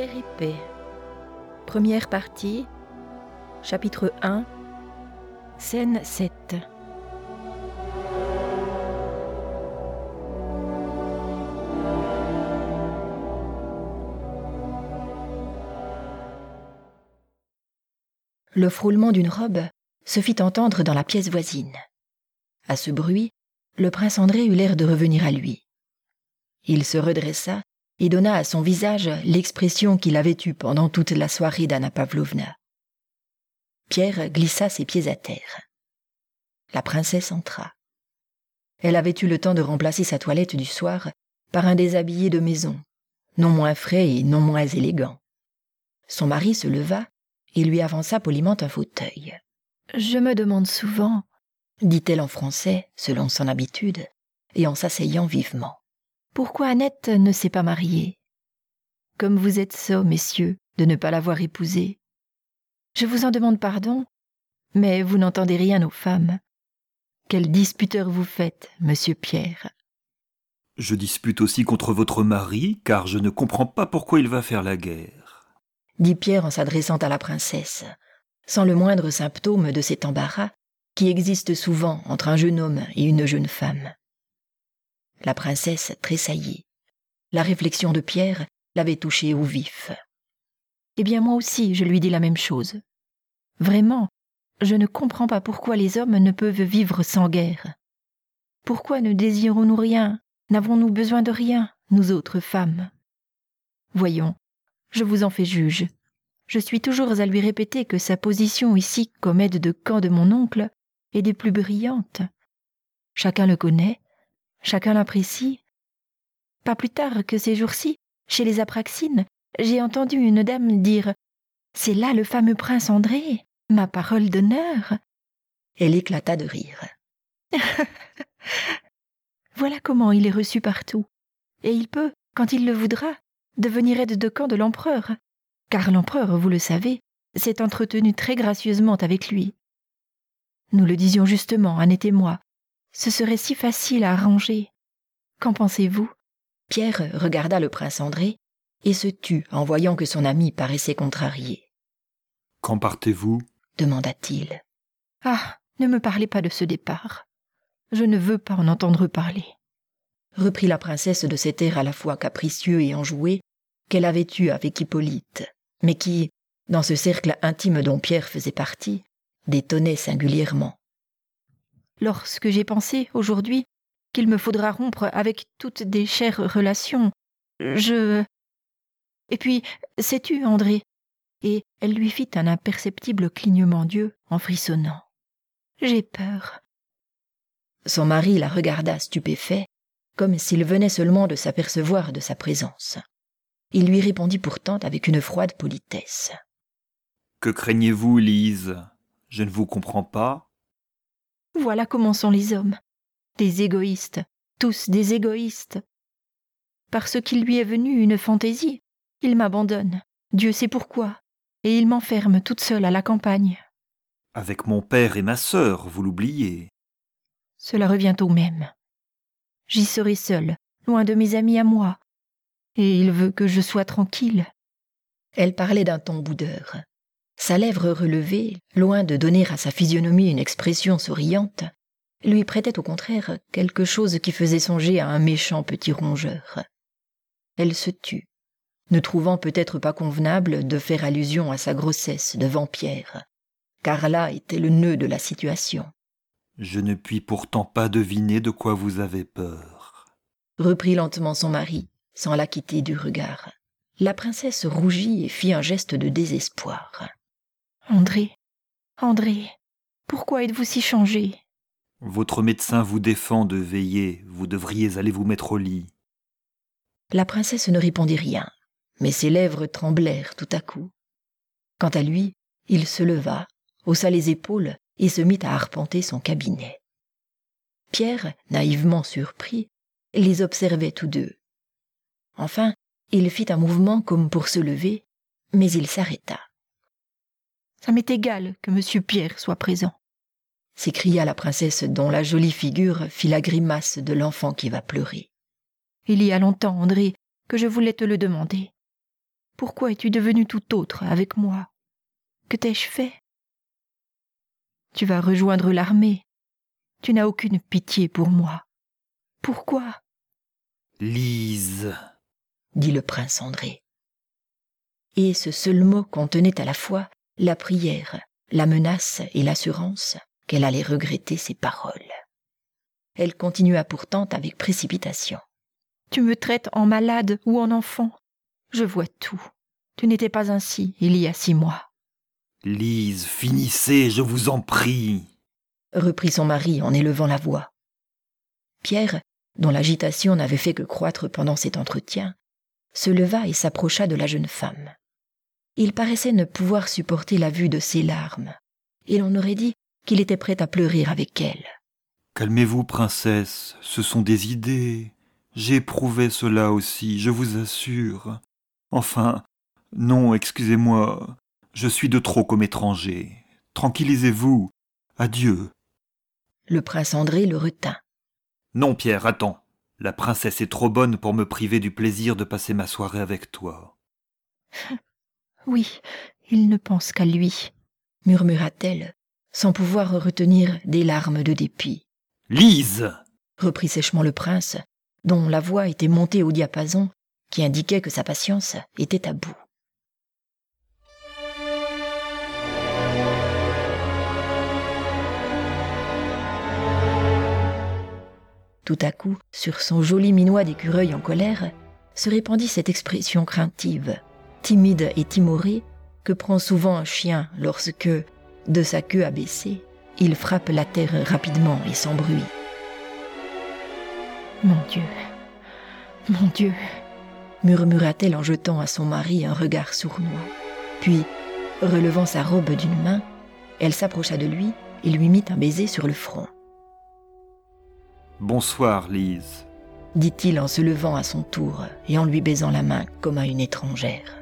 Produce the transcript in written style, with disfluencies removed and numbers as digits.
Guerre et paix. Première partie, chapitre 1, scène 7. Le frôlement d'une robe se fit entendre dans la pièce voisine. À ce bruit, le prince André eut l'air de revenir à lui. Il se redressa et donna à son visage l'expression qu'il avait eue pendant toute la soirée d'Anna Pavlovna. Pierre glissa ses pieds à terre. La princesse entra. Elle avait eu le temps de remplacer sa toilette du soir par un déshabillé de maison, non moins frais et non moins élégant. Son mari se leva et lui avança poliment un fauteuil. « Je me demande souvent, » dit-elle en français, selon son habitude, et en s'asseyant vivement. « Pourquoi Annette ne s'est pas mariée? Comme vous êtes sots, messieurs, de ne pas l'avoir épousée. Je vous en demande pardon, mais vous n'entendez rien aux femmes. Quel disputeur vous faites, monsieur Pierre? » « Je dispute aussi contre votre mari, car je ne comprends pas pourquoi il va faire la guerre. » dit Pierre en s'adressant à la princesse, sans le moindre symptôme de cet embarras qui existe souvent entre un jeune homme et une jeune femme. La princesse tressaillit. La réflexion de Pierre l'avait touchée au vif. « Eh bien, moi aussi, je lui dis la même chose. Vraiment, je ne comprends pas pourquoi les hommes ne peuvent vivre sans guerre. Pourquoi ne désirons-nous rien? N'avons-nous besoin de rien, nous autres femmes? Voyons, je vous en fais juge. Je suis toujours à lui répéter que sa position ici comme aide de camp de mon oncle est des plus brillantes. Chacun le connaît, chacun l'apprécie. Pas plus tard que ces jours-ci, chez les Apraxines, j'ai entendu une dame dire « C'est là le fameux prince André, ma parole d'honneur !» Elle éclata de rire. Voilà comment il est reçu partout. Et il peut, quand il le voudra, devenir aide de camp de l'empereur, car l'empereur, vous le savez, s'est entretenu très gracieusement avec lui. Nous le disions justement, Annette et moi, ce serait si facile à arranger. Qu'en pensez-vous? Pierre regarda le prince André et se tut en voyant que son ami paraissait contrarié. « Quand partez-vous » demanda-t-il. « Ah, ne me parlez pas de ce départ. Je ne veux pas en entendre parler. » reprit la princesse de cet air à la fois capricieux et enjoué qu'elle avait eu avec Hippolyte, mais qui, dans ce cercle intime dont Pierre faisait partie, détonnait singulièrement. « Lorsque j'ai pensé, aujourd'hui, qu'il me faudra rompre avec toutes des chères relations, Et puis, sais-tu, André ?» Et elle lui fit un imperceptible clignement d'yeux en frissonnant. « J'ai peur. » Son mari la regarda stupéfait, comme s'il venait seulement de s'apercevoir de sa présence. Il lui répondit pourtant avec une froide politesse. « Que craignez-vous, Lise? Je ne vous comprends pas. » Voilà comment sont les hommes. Des égoïstes, tous des égoïstes. Parce qu'il lui est venu une fantaisie, il m'abandonne, Dieu sait pourquoi, et il m'enferme toute seule à la campagne. « Avec mon père et ma sœur, vous l'oubliez. » Cela revient au même. J'y serai seule, loin de mes amis à moi, et il veut que je sois tranquille. Elle parlait d'un ton boudeur. Sa lèvre relevée, loin de donner à sa physionomie une expression souriante, lui prêtait au contraire quelque chose qui faisait songer à un méchant petit rongeur. Elle se tut, ne trouvant peut-être pas convenable de faire allusion à sa grossesse devant Pierre, car là était le nœud de la situation. « Je ne puis pourtant pas deviner de quoi vous avez peur. » reprit lentement son mari, sans la quitter du regard. La princesse rougit et fit un geste de désespoir. « André, pourquoi êtes-vous si changé ?» Votre médecin vous défend de veiller, vous devriez aller vous mettre au lit. La princesse ne répondit rien, mais ses lèvres tremblèrent tout à coup. Quant à lui, il se leva, haussa les épaules et se mit à arpenter son cabinet. Pierre, naïvement surpris, les observait tous deux. Enfin, il fit un mouvement comme pour se lever, mais il s'arrêta. « Ça m'est égal que monsieur Pierre soit présent, » s'écria la princesse dont la jolie figure fit la grimace de l'enfant qui va pleurer. « Il y a longtemps, André, que je voulais te le demander. Pourquoi es-tu devenu tout autre avec moi? Que t'ai-je fait? Tu vas rejoindre l'armée. Tu n'as aucune pitié pour moi. Pourquoi? Lise, dit le prince André. Et ce seul mot contenait à la fois la prière, la menace et l'assurance qu'elle allait regretter ses paroles. Elle continua pourtant avec précipitation. Tu me traites en malade ou en enfant. Je vois tout. Tu n'étais pas ainsi il y a 6 mois. Lise, finissez, je vous en prie, reprit son mari en élevant la voix. Pierre, dont l'agitation n'avait fait que croître pendant cet entretien, se leva et s'approcha de la jeune femme. Il paraissait ne pouvoir supporter la vue de ses larmes, et l'on aurait dit qu'il était prêt à pleurer avec elle. Calmez-vous, princesse, ce sont des idées. J'ai éprouvé cela aussi, je vous assure. Enfin, non, excusez-moi, je suis de trop comme étranger. Tranquillisez-vous. Adieu. Le prince André le retint. Non, Pierre, attends. La princesse est trop bonne pour me priver du plaisir de passer ma soirée avec toi. Oui, il ne pense qu'à lui, murmura-t-elle, sans pouvoir retenir des larmes de dépit. Lise, reprit sèchement le prince, dont la voix était montée au diapason qui indiquait que sa patience était à bout. Tout à coup, sur son joli minois d'écureuil en colère, se répandit cette expression craintive, timide et timorée, que prend souvent un chien lorsque, de sa queue abaissée, il frappe la terre rapidement et sans bruit. « Mon Dieu !» murmura-t-elle en jetant à son mari un regard sournois. Puis, relevant sa robe d'une main, elle s'approcha de lui et lui mit un baiser sur le front. « Bonsoir, Lise, » dit-il en se levant à son tour et en lui baisant la main comme à une étrangère.